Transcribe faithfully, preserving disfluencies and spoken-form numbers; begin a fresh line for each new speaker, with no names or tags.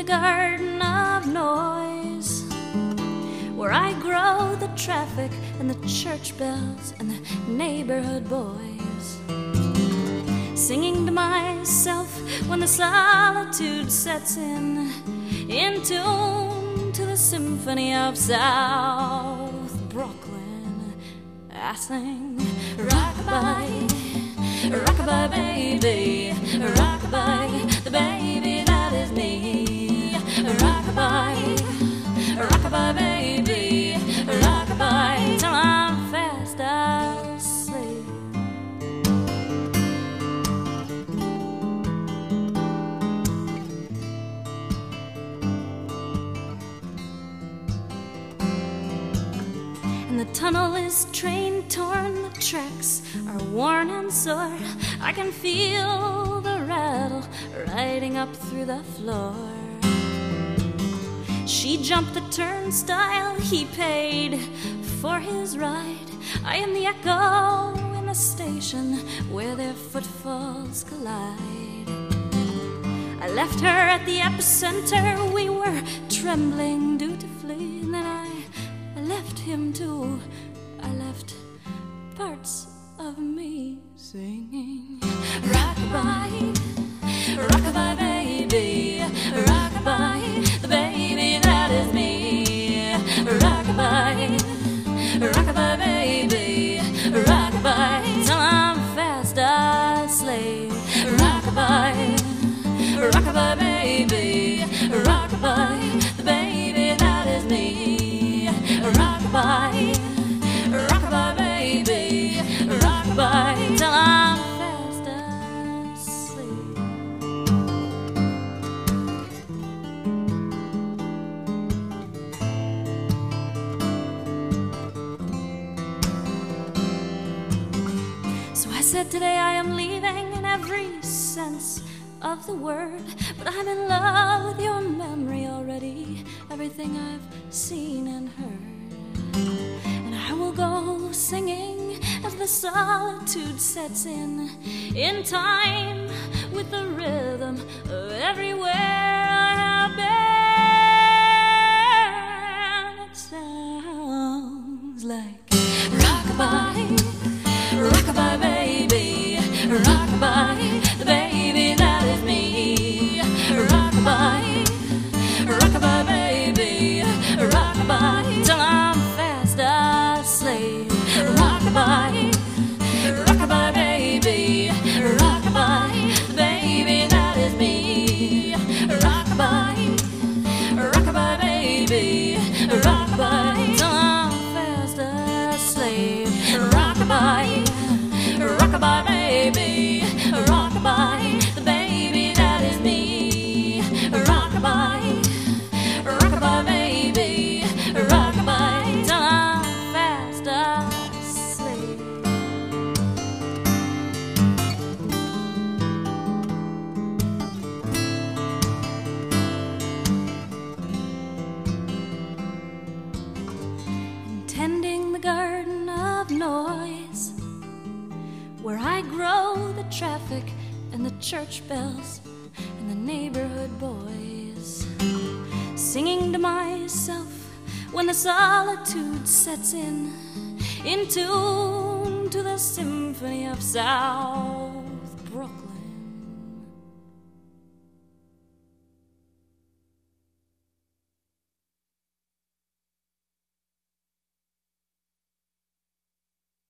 garden of noise, where I grow the traffic and the church bells and the neighborhood boys, singing to myself when the solitude sets in, in tune to the symphony of South Brooklyn. I sing rockabye, rockabye baby, rockabye, the baby that is me. Rockabye, rockabye baby, rockabye till I'm fast asleep. And the tunnel is train torn, the tracks are worn and sore. I can feel the rattle riding up through the floor. She jumped the turnstile, he paid for his ride. I am the echo in the station where their footfalls collide. I left her at the epicenter, we were trembling dutifully. And then I, I left him too, I left parts of me singing rockabye, rockabye baby, rockabye, the baby that is me. Rockabye, rockabye baby, rockabye till I'm fast asleep. Rockabye, rockabye baby, rockabye, the baby that is me. Rockabye, rockabye baby, rockabye till I'm fast asleep. So I said today I am leaving in every sense of the word, but I'm in love with your memory already, everything I've seen and heard. And I will go singing as the solitude sets in, in time with the rhythm of everywhere I have been. It sounds like rockabye, rockabye baby, rockabye, the baby that is me. Rockabye, rockabye baby, rockabye till I'm fast asleep. Rockabye, rockabye baby, rockabye, the baby that is me. Rockabye, rockabye baby, rockabye till I'm fast asleep. Rockabye, rockabye baby, rockabye, the baby that is me. Rockabye, rockabye baby, rockabye till I'm fast asleep. And tending the garden of noise, where I grow the traffic and the church bells and the neighborhood boys, singing to myself when the solitude sets in, in tune to the symphony of South Brooklyn.